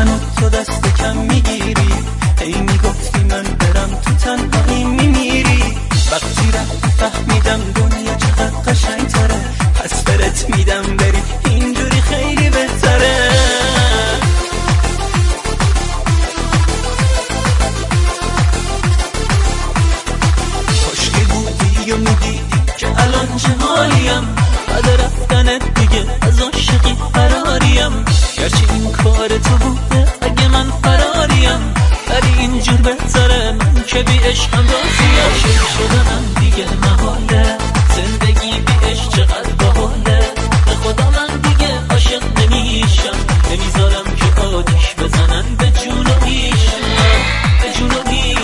منو تو دست کم میگیری، هی میگفتی من برم تو تنهایی میمیری. وقتی رفتی فهمیدم دنیا چقدر قشنگ تره، پس برت میدم بری اینجوری خیلی بهتره. خوشگی بودی و میدیدی که الان چه حالیم، بعد رفتنت دیگه از عاشقی فراریم. گرچه این کار تو بوده اگه من فراریم، ولی اینجور بهتره من که بی عشقم راضیم. عاشق شدنم دیگه محاله، زندگی بی عشق چقدر باحاله. به خدا من دیگه عاشق نمیشم، نمیذارم که آتیش بزنن به جون و ریشم، به جون و ریشم.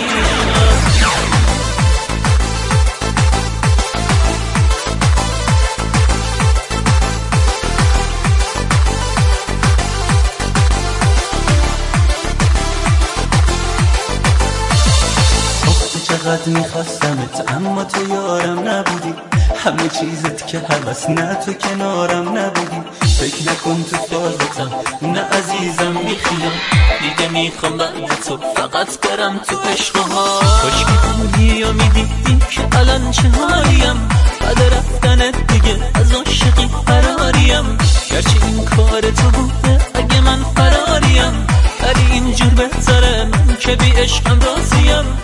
چقدر میخواستمت اما تو یارم نبودی، همه چیزت که هوس نه تو کنارم نبودی. فکر نکن تو فازتم نه عزیزم بیخیال، دیگه میخوام بعد تو فقط برم تو عشقها. خوشگی بودی و میدیدی که الان چه حالیم، بعد رفتنت دیگه از عاشقی فراریم. گرچه این کار تو بوده اگه من فراریم، ولی اینجور بهتره من که بی عشقم راضیم.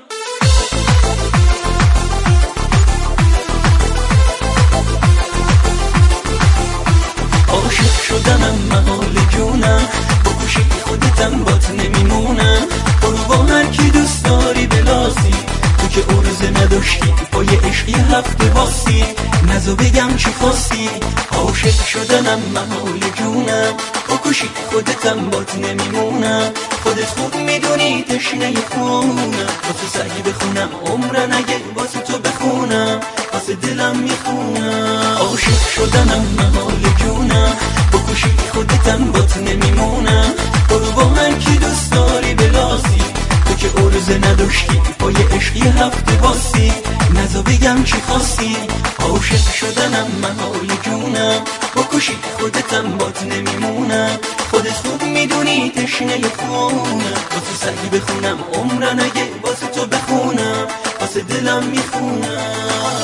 عاشق شدنم محال جونم، بکشی خودتم بات نمیمونم. برو با هر کی دوست داری بلاسی، تو که عرضه نداشتی با یه عشقی هفته باسی. نزو بگم چی خواستی، عاشق شدنم محال جونم، بکشی خودتم بات نمیمونم. خودت خوب میدونی تشنه خونم، با تو سعی بخونم عمرن اگه واسه تو بخونم، واسه دلم میخونم. عاشق شدنم محال جونم، بکشی خودتم بات نمیمونم. برو با هر کی دوست داری بلاسی، تو که عرضه نداشتی با یه عشقی هفته باسی. نزا بگم چی خواستی، عاشق شدنم محال جونم، بکشی خودتم بات نمیمونم. خودت خوب میدونی تشنه خونم، واسه سعی بخونم عمرن اگه واسه تو بخونم، واسه دلم میخونم.